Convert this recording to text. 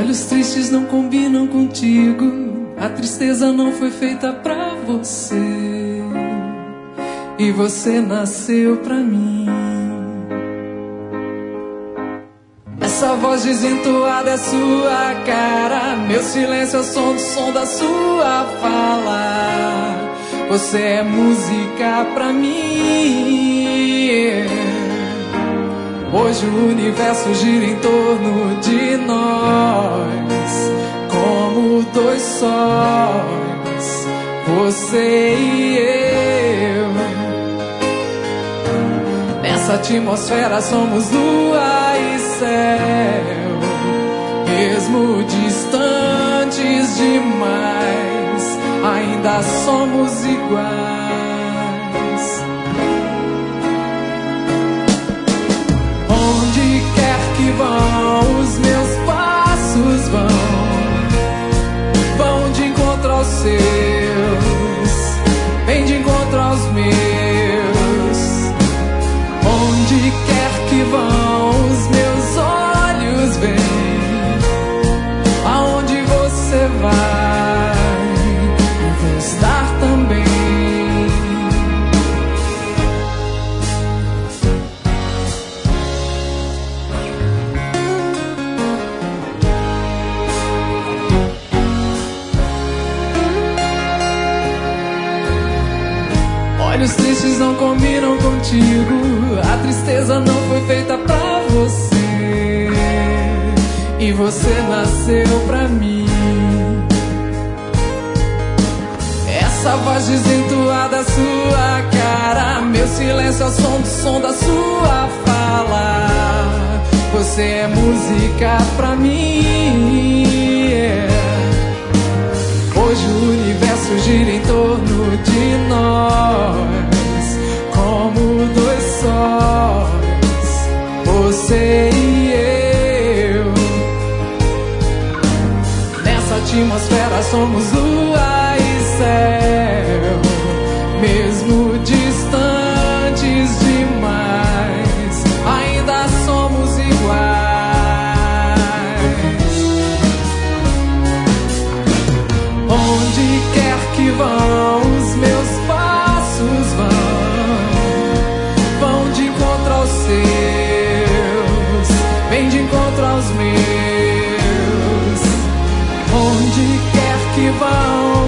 Olhos tristes não combinam contigo, a tristeza não foi feita pra você, e você nasceu pra mim. Essa voz desentoada é sua cara, meu silêncio é o som da sua fala. Você é música pra mim. Hoje o universo gira em torno de nós, como dois sóis, você e eu. Nessa atmosfera somos lua e céu, mesmo distantes demais, ainda somos iguais. Onde quer que vão, os meus passos vão de encontro aos seus, vem de encontro aos meus. Onde quer que vão, os meus olhos vêm, aonde você vai, eu vou estar também. Olhos tristes não combinam contigo, a tristeza não foi feita pra você, e você nasceu pra mim. Essa voz desentoada é sua cara, meu silêncio é o som da sua fala. Você é música pra mim. Hoje o universo gira em torno de nós, como dois sóis, você e eu. Nessa atmosfera somos lua e céu, mesmo distantes demais, ainda somos iguais. Onde quer que vão, os meus passos vão de encontro aos seus, vem de encontro aos meus. Onde quer que vão,